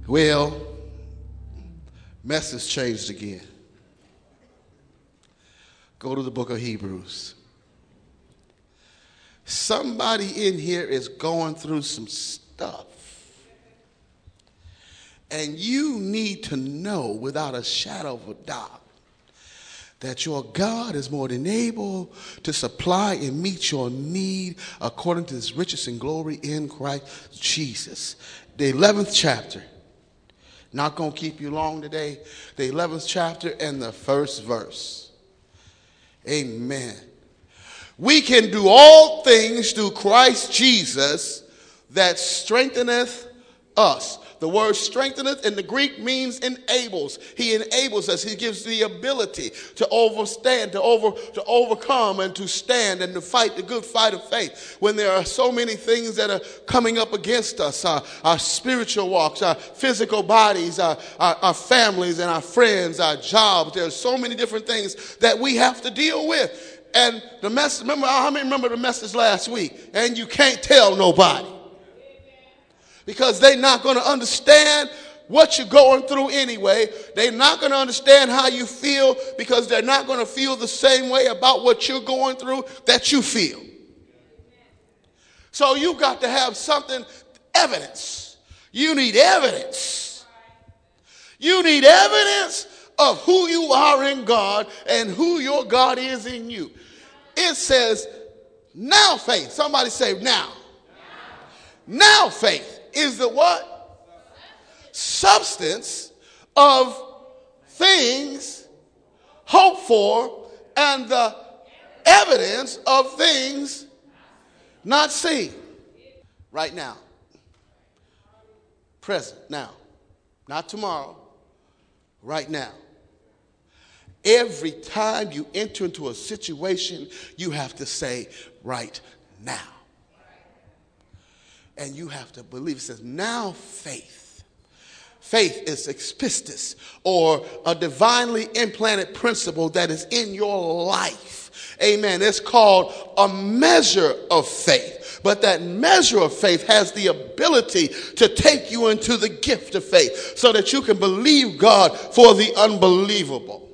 Well, message changed again. Go to the book of Hebrews. Somebody in here is going through some stuff. And you need to know without a shadow of a doubt that your God is more than able to supply and meet your need according to his riches and glory in Christ Jesus. The 11th chapter. Not going to keep you long today. The 11th chapter and the first verse. Amen. We can do all things through Christ Jesus that strengtheneth us. The word strengtheneth in the Greek means enables. He enables us. He gives the ability to overstand, to overcome, and to stand and to fight the good fight of faith. When there are so many things that are coming up against us, our spiritual walks, our physical bodies, our families and our friends, our jobs, there are so many different things that we have to deal with. And the message, remember, how many remember the message last week? And you can't tell nobody. Because they're not going to understand what you're going through anyway. They're not going to understand how you feel because they're not going to feel the same way about what you're going through that you feel. So you've got to have something, evidence. You need evidence. You need evidence of who you are in God and who your God is in you. It says, now faith. Somebody say now. Now faith is the what? Substance of things hoped for and the evidence of things not seen. Right now. Present now. Not tomorrow. Right now. Every time you enter into a situation, you have to say right now. And you have to believe. It says, now faith. Faith is pistis, or a divinely implanted principle that is in your life. Amen. It's called a measure of faith. But that measure of faith has the ability to take you into the gift of faith so that you can believe God for the unbelievable.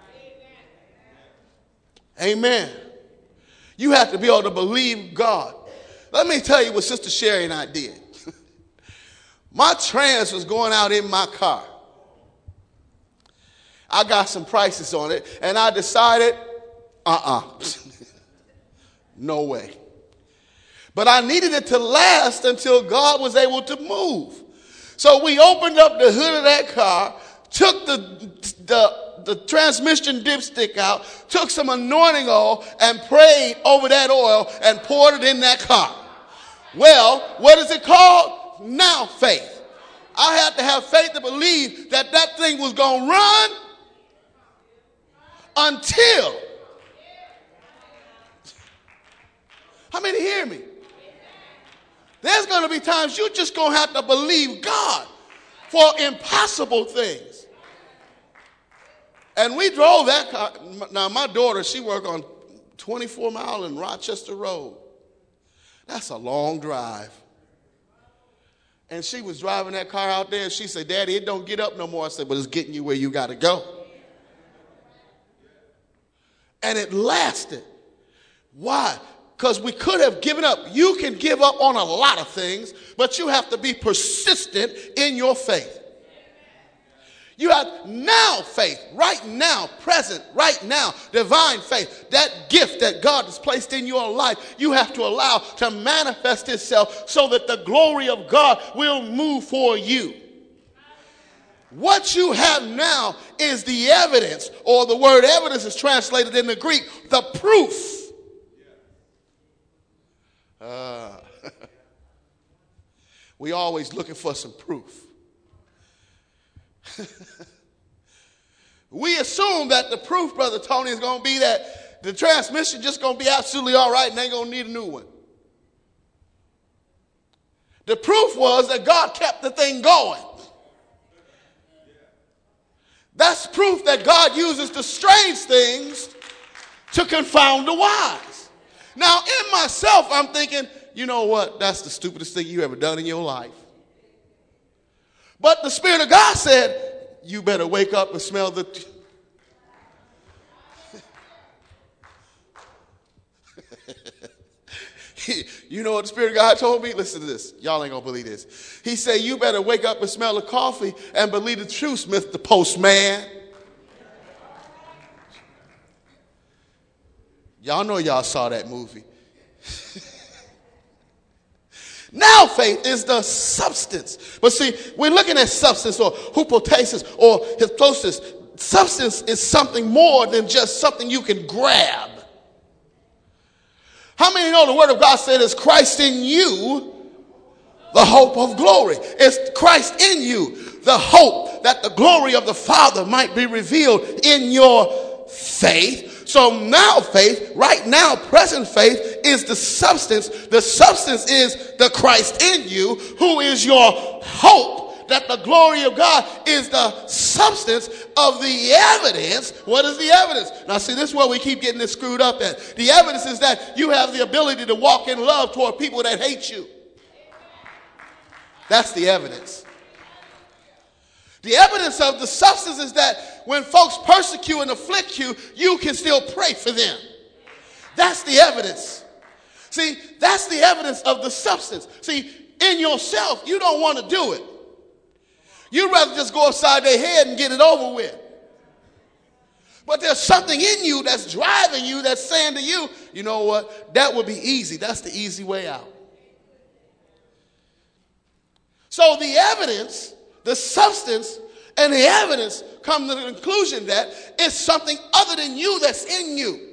Amen. You have to be able to believe God. Let me tell you what Sister Sherry and I did. My trans was going out in my car. I got some prices on it, and I decided, no way. But I needed it to last until God was able to move. So we opened up the hood of that car, took the transmission dipstick out, took some anointing oil, and prayed over that oil and poured it in that car. Well, what is it called? Now faith. I had to have faith to believe that that thing was going to run until. How many hear me? There's going to be times you're just going to have to believe God for impossible things. And we drove that car. Now, my daughter, she worked on 24 Mile and Rochester Road. That's a long drive. And she was driving that car out there, and she said, Daddy, it don't get up no more. I said, but it's getting you where you got to go. And it lasted. Why? Because we could have given up. You can give up on a lot of things, but you have to be persistent in your faith. You have now faith, right now, present, right now, divine faith. That gift that God has placed in your life, you have to allow to manifest itself so that the glory of God will move for you. What you have now is the evidence, or the word evidence is translated in the Greek, the proof. We always looking for some proof. We assume that the proof, Brother Tony, is going to be that the transmission just going to be absolutely all right and ain't going to need a new one. The proof was that God kept the thing going. That's proof that God uses the strange things to confound the wise. Now, in myself, I'm thinking, you know what? That's the stupidest thing you ever done in your life. But the Spirit of God said, you better wake up and smell the... You know what the Spirit of God told me? Listen to this. Y'all ain't gonna believe this. He said, you better wake up and smell the coffee and believe the truth, Mr. Postman. Y'all know y'all saw that movie. Now faith is the substance. But see, we're looking at substance or hypostasis or hypostasis. Substance is something more than just something you can grab. How many know the Word of God said it's Christ in you, the hope of glory? It's Christ in you, the hope that the glory of the Father might be revealed in your faith. So now faith, right now, present faith is the substance. The substance is the Christ in you, who is your hope. That the glory of God is the substance of the evidence. What is the evidence? Now see, this is where we keep getting this screwed up at. The evidence is that you have the ability to walk in love toward people that hate you. That's the evidence. The evidence of the substance is that when folks persecute and afflict you, you can still pray for them. That's the evidence. See, that's the evidence of the substance. See, in yourself, you don't want to do it. You'd rather just go upside their head and get it over with. But there's something in you that's driving you, that's saying to you, you know what, that would be easy. That's the easy way out. So the evidence, the substance, and the evidence come to the conclusion that it's something other than you that's in you.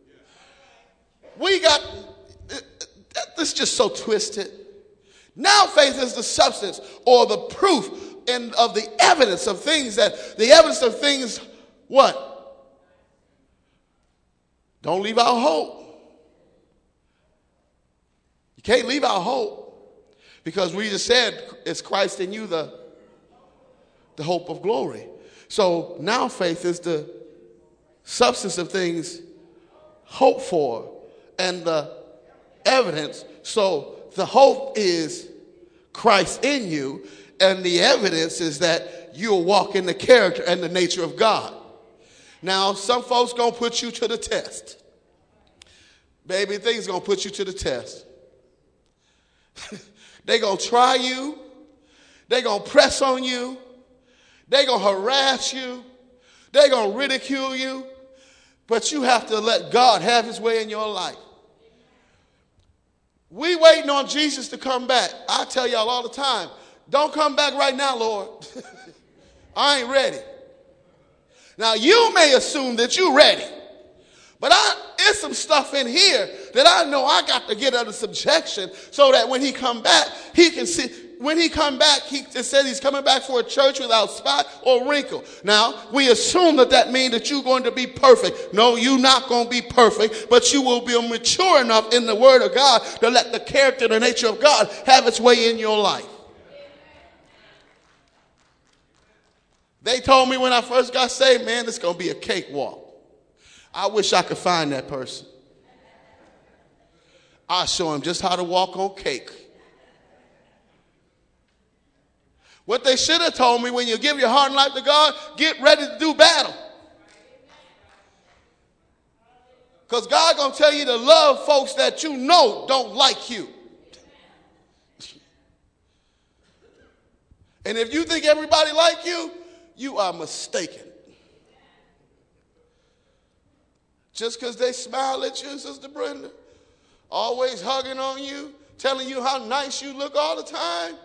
We got, this is just so twisted. Now faith is the substance or the proof and of the evidence of things that, the evidence of things, what? Don't leave out hope. You can't leave out hope because we just said it's Christ in you, the hope of glory. So now faith is the substance of things hoped for and the evidence. So the hope is Christ in you, and the evidence is that you'll walk in the character and the nature of God. Now, some folks gonna put you to the test. Baby, things gonna put you to the test. They gonna try you. They gonna press on you. They gonna harass you. They gonna ridicule you. But you have to let God have his way in your life. We waiting on Jesus to come back. I tell y'all all the time, don't come back right now, Lord. I ain't ready. Now, you may assume that you're ready. But there's some stuff in here that I know I got to get under subjection so that when he come back, he can see. When he come back, it says he's coming back for a church without spot or wrinkle. Now, we assume that means that you're going to be perfect. No, you're not going to be perfect, but you will be mature enough in the Word of God to let the character and the nature of God have its way in your life. They told me when I first got saved, man, it's going to be a cakewalk. I wish I could find that person. I'll show him just how to walk on cake. What they should have told me, when you give your heart and life to God, get ready to do battle. Because God's going to tell you to love folks that you know don't like you. And if you think everybody like you, you are mistaken. Just because they smile at you, Sister Brenda, always hugging on you, telling you how nice you look all the time,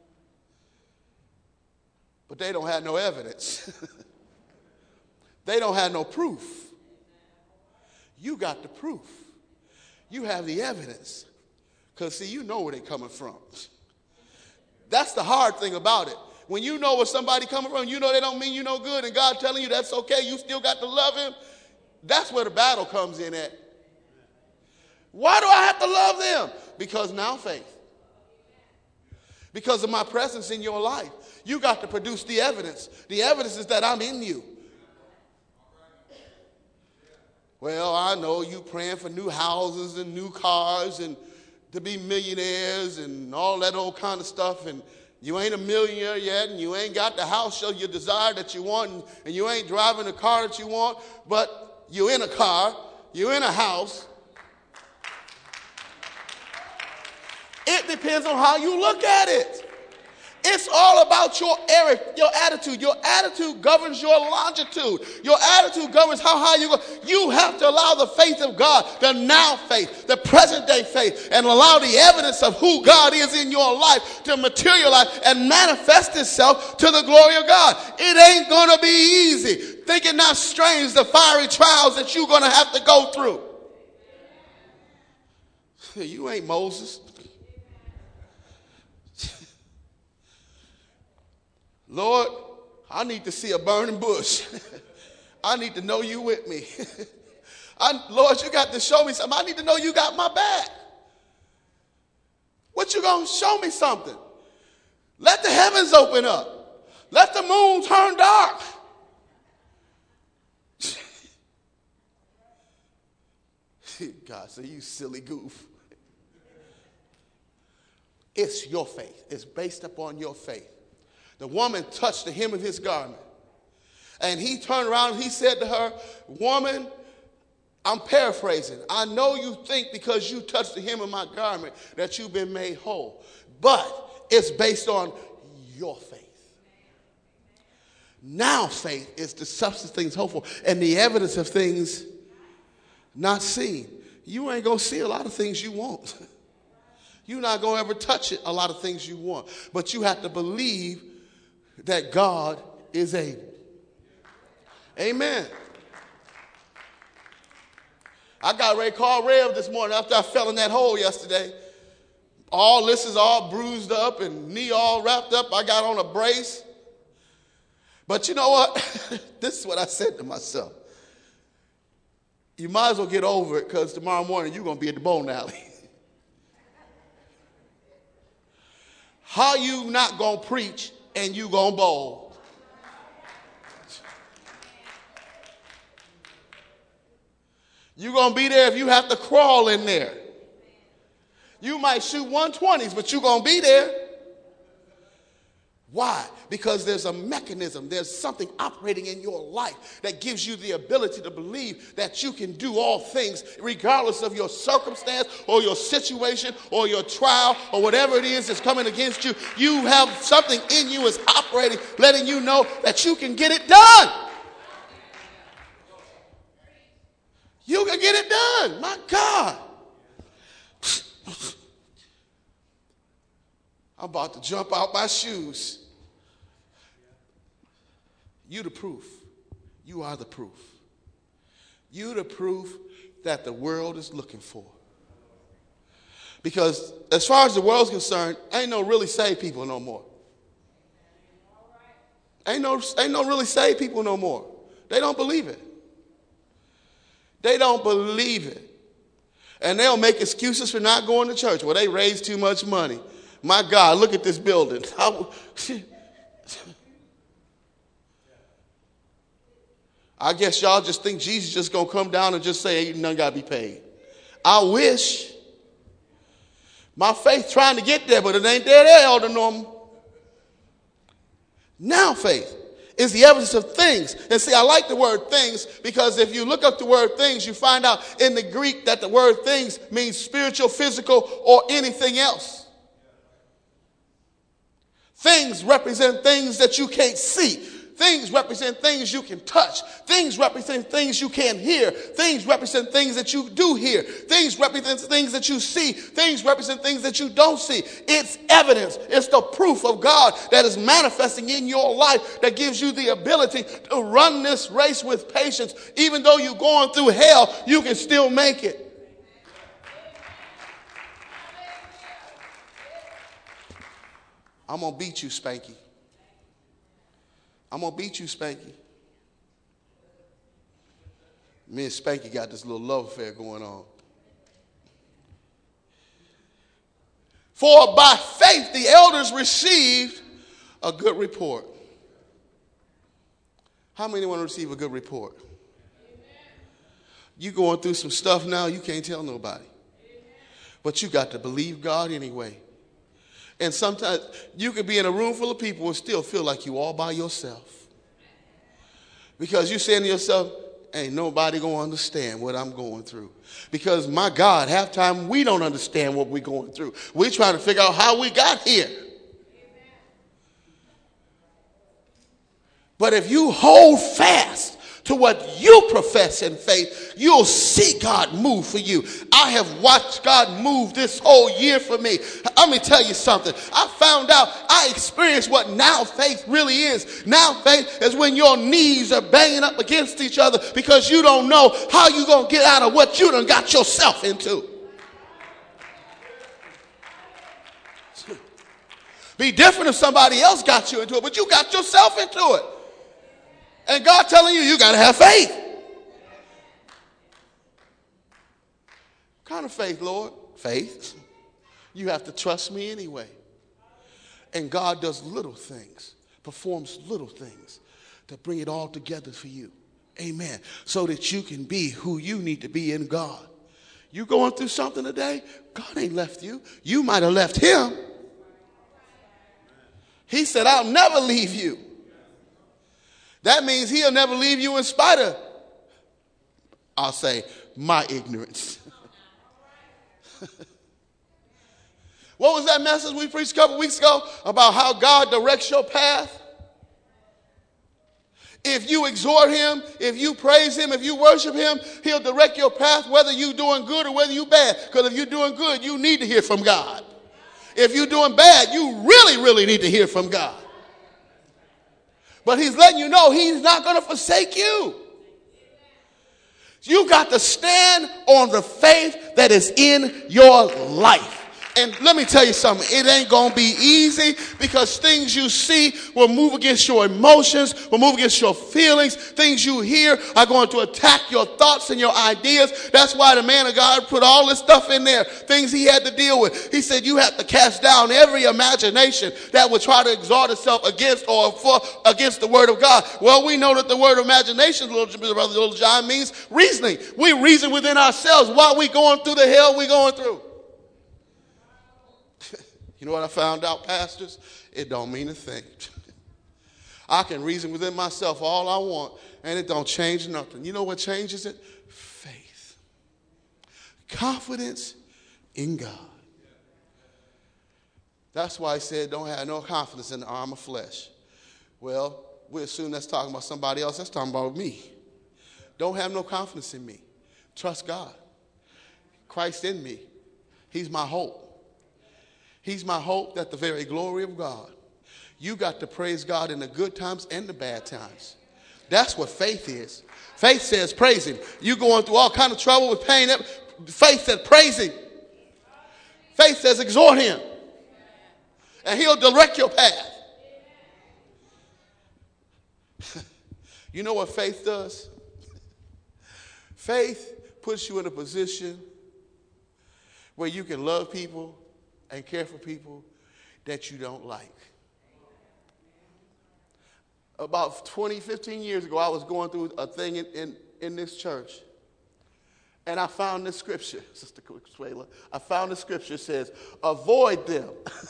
but they don't have no evidence. They don't have no proof. You got the proof. You have the evidence. Because, see, you know where they're coming from. That's the hard thing about it. When you know where somebody coming from, you know they don't mean you no good, and God telling you that's okay, you still got to love him. That's where the battle comes in at. Why do I have to love them? Because now faith. Because of my presence in your life. You got to produce the evidence. The evidence is that I'm in you. Well, I know you praying for new houses and new cars and to be millionaires and all that old kind of stuff. And You ain't a millionaire yet, and you ain't got the house or your desire that you want, and you ain't driving the car that you want, but you're in a car, you're in a house. It depends on how you look at it. It's all about your attitude. Your attitude governs your longitude. Your attitude governs how high you go. You have to allow the faith of God, the now faith, the present day faith, and allow the evidence of who God is in your life to materialize and manifest itself to the glory of God. It ain't going to be easy. Think it not strange the fiery trials that you're going to have to go through. You ain't Moses. Lord, I need to see a burning bush. I need to know you with me. Lord, you got to show me something. I need to know you got my back. What you going to show me something? Let the heavens open up. Let the moon turn dark. God, so you silly goof. It's your faith. It's based upon your faith. The woman touched the hem of his garment. And he turned around and he said to her, woman, I'm paraphrasing. I know you think because you touched the hem of my garment that you've been made whole. But it's based on your faith. Now faith is the substance of things hoped for and the evidence of things not seen. You ain't going to see a lot of things you want. You're not going to ever touch it, a lot of things you want. But you have to believe that God is able. Amen. I got ready to call Rev this morning after I fell in that hole yesterday. All this is all bruised up and knee all wrapped up. I got on a brace. But you know what? This is what I said to myself. You might as well get over it because tomorrow morning you're going to be at the bowling alley. How you not going to preach and you going to bowl? You're going to be there if you have to crawl in there. You might shoot 120s, but you're going to be there. Why? Because there's a mechanism, there's something operating in your life that gives you the ability to believe that you can do all things regardless of your circumstance or your situation or your trial or whatever it is that's coming against you. You have something in you is operating, letting you know that you can get it done. You can get it done. My God. I'm about to jump out my shoes. You the proof. You are the proof. You the proof that the world is looking for. Because as far as the world's concerned, ain't no really saved people no more. Ain't no really saved people no more. They don't believe it. They don't believe it. And they'll make excuses for not going to church. Well, they raised too much money. My God, look at this building. I guess y'all just think Jesus just going to come down and just say, ain't none got to be paid. I wish. My faith trying to get there, but it ain't there, Elder Norman. Now faith is the evidence of things. And see, I like the word things because if you look up the word things, you find out in the Greek that the word things means spiritual, physical, or anything else. Things represent things that you can't see. Things represent things you can touch. Things represent things you can't hear. Things represent things that you do hear. Things represent things that you see. Things represent things that you don't see. It's evidence. It's the proof of God that is manifesting in your life that gives you the ability to run this race with patience. Even though you're going through hell, you can still make it. I'm going to beat you, Spanky. I'm going to beat you, Spanky. Me and Spanky got this little love affair going on. For by faith the elders received a good report. How many want to receive a good report? You going through some stuff now you can't tell nobody. But you got to believe God anyway. And sometimes you could be in a room full of people and still feel like you all by yourself. Because you're saying to yourself, ain't nobody going to understand what I'm going through. Because my God, half time we don't understand what we're going through. We're trying to figure out how we got here. But if you hold fast to what you profess in faith, you'll see God move for you. I have watched God move this whole year for me. Let me tell you something. I found out, I experienced what now faith really is. Now faith is when your knees are banging up against each other because you don't know how you're going to get out of what you done got yourself into. Be different if somebody else got you into it, but you got yourself into it. And God telling you, you got to have faith. What kind of faith, Lord? Faith. You have to trust me anyway. And God does little things, performs little things to bring it all together for you. Amen. So that you can be who you need to be in God. You going through something today? God ain't left you. You might have left him. He said, I'll never leave you. That means he'll never leave you in spite of, I'll say, my ignorance. What was that message we preached a couple weeks ago about how God directs your path? If you exhort him, if you praise him, if you worship him, he'll direct your path whether you're doing good or whether you're bad. Because if you're doing good, you need to hear from God. If you're doing bad, you really, really need to hear from God. But he's letting you know he's not going to forsake you. You got to stand on the faith that is in your life. And let me tell you something, it ain't going to be easy because things you see will move against your emotions, will move against your feelings. Things you hear are going to attack your thoughts and your ideas. That's why the man of God put all this stuff in there, things he had to deal with. He said you have to cast down every imagination that would try to exalt itself against against the word of God. Well, we know that the word imagination, little John, means reasoning. We reason within ourselves why we going through the hell we going through. You know what I found out, pastors? It don't mean a thing. I can reason within myself all I want, and it don't change nothing. You know what changes it? Faith. Confidence in God. That's why I said don't have no confidence in the arm of flesh. Well, we assume that's talking about somebody else. That's talking about me. Don't have no confidence in me. Trust God. Christ in me. He's my hope. He's my hope that the very glory of God. You got to praise God in the good times and the bad times. That's what faith is. Faith says praise him. You going through all kind of trouble with pain. Faith says praise him. Faith says exhort him. And he'll direct your path. You know what faith does? Faith puts you in a position where you can love people and care for people that you don't like. About 15 years ago, I was going through a thing in this church. And I found this scripture, Sister Swayla. I found the scripture that says, avoid them.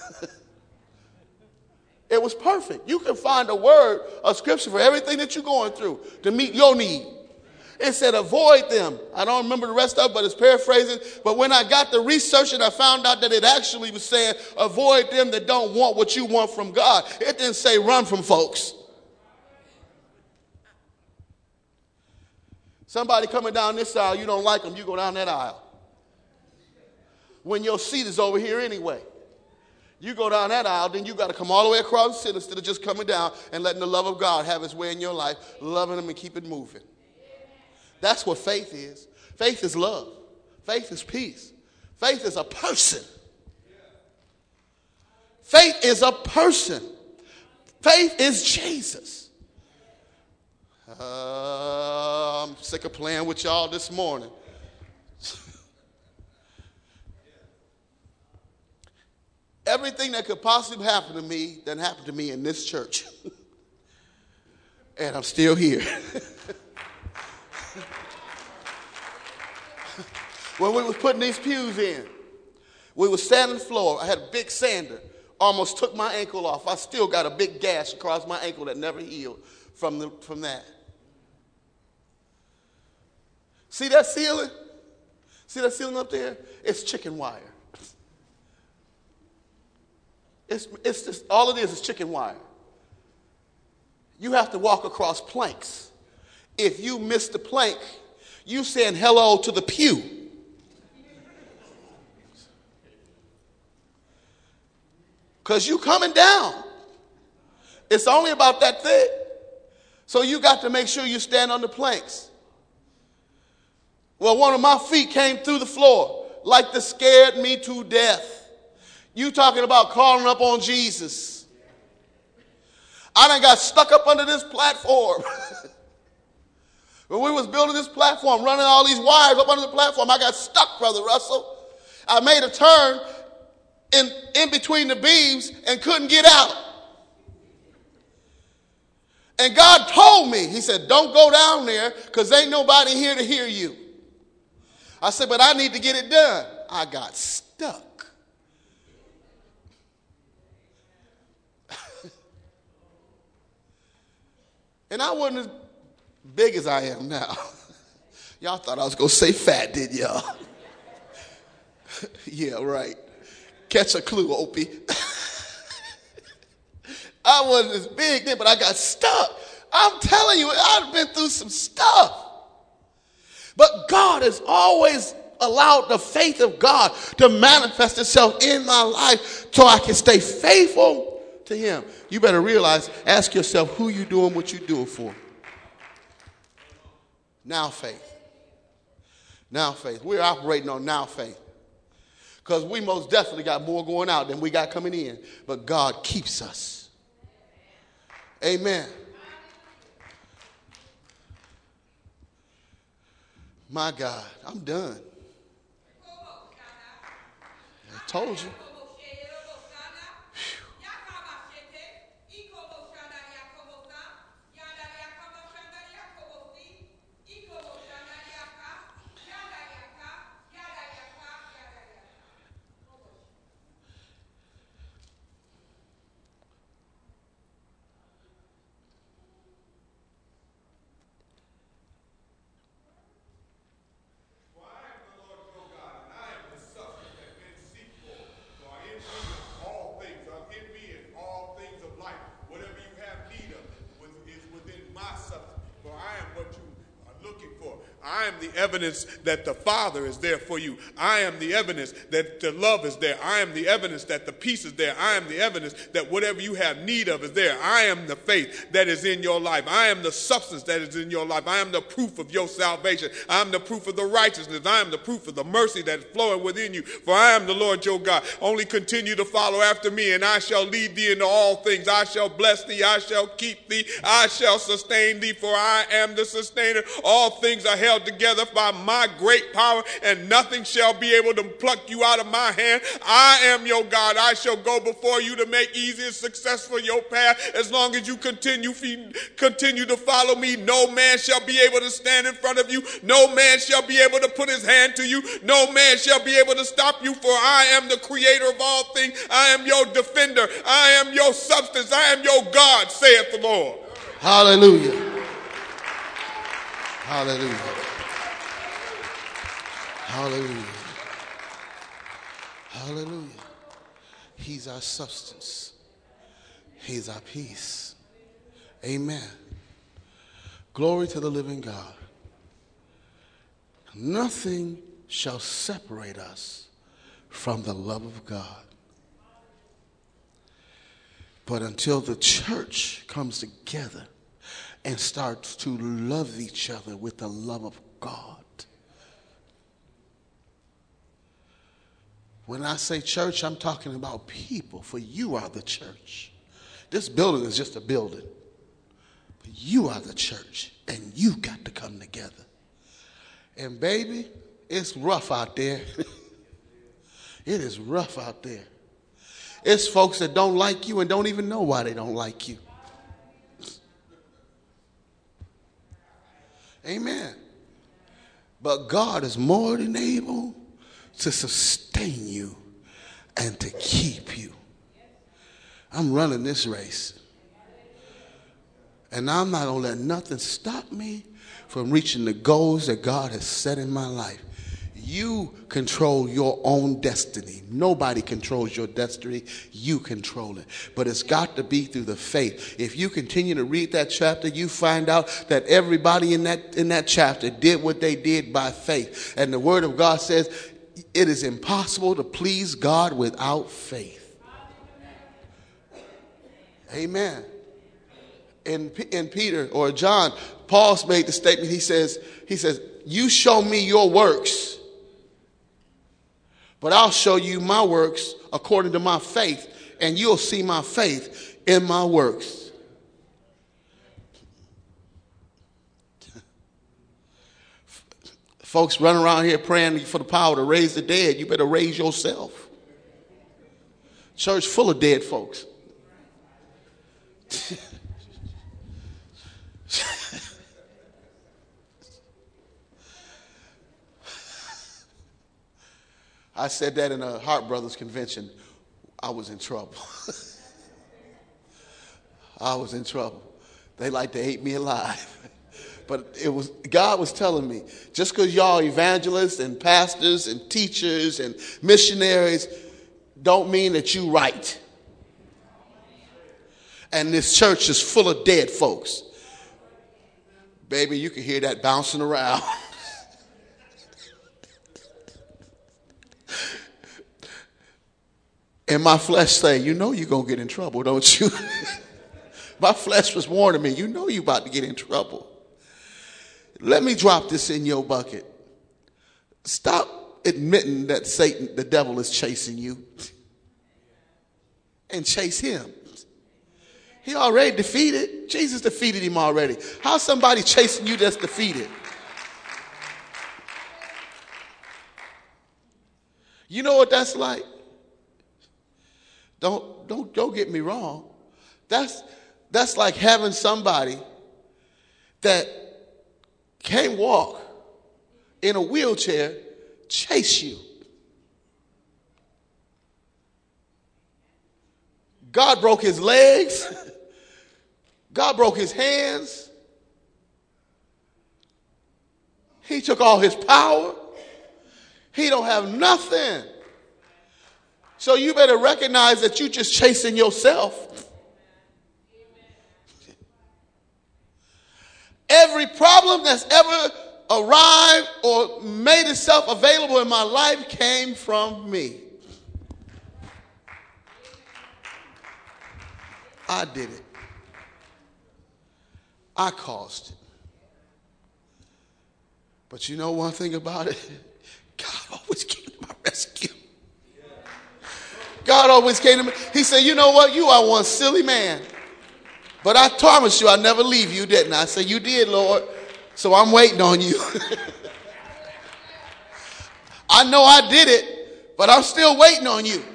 It was perfect. You can find a scripture for everything that you're going through to meet your need. It said, avoid them. I don't remember the rest of it, but it's paraphrasing. But when I got to researching, I found out that it actually was saying, avoid them that don't want what you want from God. It didn't say run from folks. Somebody coming down this aisle, you don't like them, you go down that aisle. When your seat is over here anyway. You go down that aisle, then you got to come all the way across the city instead of just coming down and letting the love of God have its way in your life, loving them and keep it moving. That's what faith is. Faith is love. Faith is peace. Faith is a person. Faith is a person. Faith is Jesus. I'm sick of playing with y'all this morning. Everything that could possibly happen to me done happened to me in this church. And I'm still here. When we was putting these pews in, we was sanding the floor. I had a big sander almost took my ankle off. I still got a big gash across my ankle that never healed from that. See that ceiling? See that ceiling up there? It's chicken wire. It's just, all it is chicken wire. You have to walk across planks. If you miss the plank, you saying hello to the pew. Because you coming down. It's only about that thick. So you got to make sure you stand on the planks. Well, one of my feet came through the floor like this scared me to death. You talking about calling up on Jesus. I done got stuck up under this platform. When we was building this platform, running all these wires up under the platform, I got stuck, Brother Russell. I made a turn in between the beams and couldn't get out. And God told me, he said, don't go down there because ain't nobody here to hear you. I said, but I need to get it done. I got stuck. And I wasn't as big as I am now. Y'all thought I was going to say fat, didn't y'all? Yeah, right. Catch a clue, Opie. I wasn't as big then, but I got stuck. I'm telling you, I've been through some stuff. But God has always allowed the faith of God to manifest itself in my life so I can stay faithful to him. You better realize, ask yourself who you doing what you doing for. Now faith. Now faith. We're operating on now faith. Because we most definitely got more going out than we got coming in. But God keeps us. Amen. My God, I'm done. I told you. I am the evidence that the Father is there for you. I am the evidence that the love is there. I am the evidence that the peace is there. I am the evidence that whatever you have need of is there. I am the faith that is in your life. I am the substance that is in your life. I am the proof of your salvation. I am the proof of the righteousness. I am the proof of the mercy that is flowing within you. For I am the Lord your God. Only continue to follow after me, and I shall lead thee into all things. I shall bless thee. I shall keep thee. I shall sustain thee, for I am the sustainer. All things are held together by my great power, and nothing shall be able to pluck you out of my hand. I am your God. I shall go before you to make easy and successful your path. As long as you continue to follow me, no man shall be able to stand in front of you. No man shall be able to put his hand to you. No man shall be able to stop you, for I am the creator of all things. I am your defender. I am your substance. I am your God, saith the Lord. Hallelujah. Hallelujah. Hallelujah. Hallelujah. He's our substance. He's our peace. Amen. Glory to the living God. Nothing shall separate us from the love of God. But until the church comes together and starts to love each other with the love of God. When I say church, I'm talking about people, for you are the church. This building is just a building. But you are the church, and you got to come together. And baby, it's rough out there. It is rough out there. It's folks that don't like you and don't even know why they don't like you. Amen. But God is more than able to sustain you and to keep you. I'm running this race. And I'm not going to let nothing stop me from reaching the goals that God has set in my life. You control your own destiny. Nobody controls your destiny. You control it. But it's got to be through the faith. If you continue to read that chapter, you find out that everybody in that chapter did what they did by faith. And the word of God says it is impossible to please God without faith. Amen. In Peter or John, Paul's made the statement. He says, you show me your works, but I'll show you my works according to my faith, and you'll see my faith in my works. Folks running around here praying for the power to raise the dead. You better raise yourself. Church full of dead folks. I said that in a Hart Brothers convention. I was in trouble. I was in trouble. They like to hate me alive. But God was telling me, just because y'all evangelists and pastors and teachers and missionaries don't mean that you right. And this church is full of dead folks. Baby, you can hear that bouncing around. And my flesh say, you know you're going to get in trouble, don't you? My flesh was warning me, you know you're about to get in trouble. Let me drop this in your bucket. Stop admitting that Satan, the devil, is chasing you. And chase him. He already defeated. Jesus defeated him already. How's somebody chasing you that's defeated? You know what that's like? Don't get me wrong. That's like having somebody that can't walk in a wheelchair chase you. God broke his legs. God broke his hands. He took all his power. He don't have nothing. So you better recognize that you're just chasing yourself. Every problem that's ever arrived or made itself available in my life came from me. I did it. I caused it. But you know one thing about it? God always came to my rescue. God always came to me. He said, you know what? You are one silly man. But I promise you I'll never leave you, didn't I? I said, you did, Lord. So I'm waiting on you. I know I did it, but I'm still waiting on you.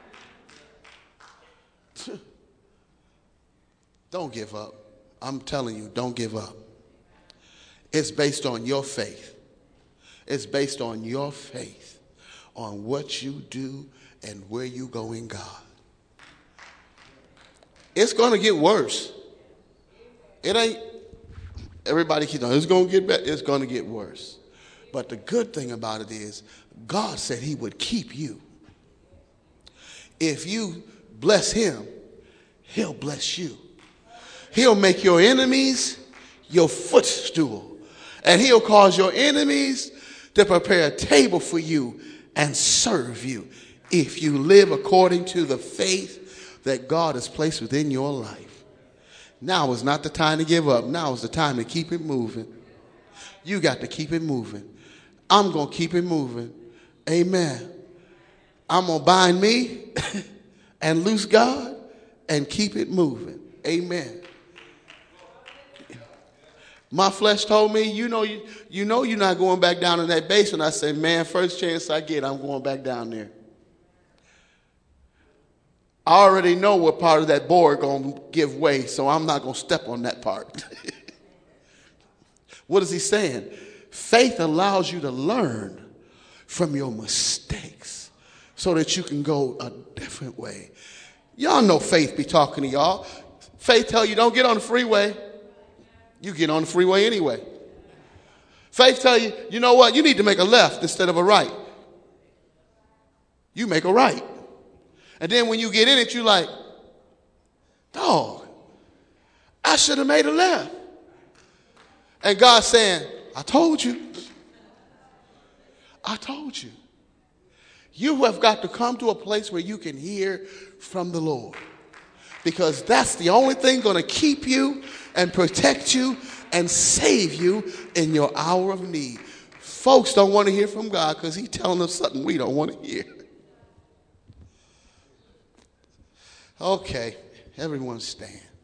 Don't give up. I'm telling you, don't give up. It's based on your faith. It's based on your faith, on what you do and where you go in God. It's going to get worse. It ain't, everybody keeps on, it's going to get better. It's going to get worse. But the good thing about it is God said he would keep you. If you bless him, he'll bless you. He'll make your enemies your footstool. And he'll cause your enemies to prepare a table for you and serve you if you live according to the faith that God has placed within your life. Now is not the time to give up. Now is the time to keep it moving. You got to keep it moving. I'm going to keep it moving. Amen. I'm going to bind me and loose God and keep it moving. Amen. My flesh told me, you know you're not going back down in that basement. I said, man, first chance I get, I'm going back down there. I already know what part of that board going to give way, so I'm not going to step on that part. What is he saying? Faith allows you to learn from your mistakes so that you can go a different way. Y'all know faith be talking to y'all. Faith tell you don't get on the freeway. You get on the freeway anyway. Faith tell you, you know what? You need to make a left instead of a right. You make a right. And then when you get in it, you like, dog, I should have made a left. And God's saying, I told you. I told you. You have got to come to a place where you can hear from the Lord. Because that's the only thing going to keep you and protect you and save you in your hour of need. Folks don't want to hear from God because he's telling us something we don't want to hear. Okay, everyone stand.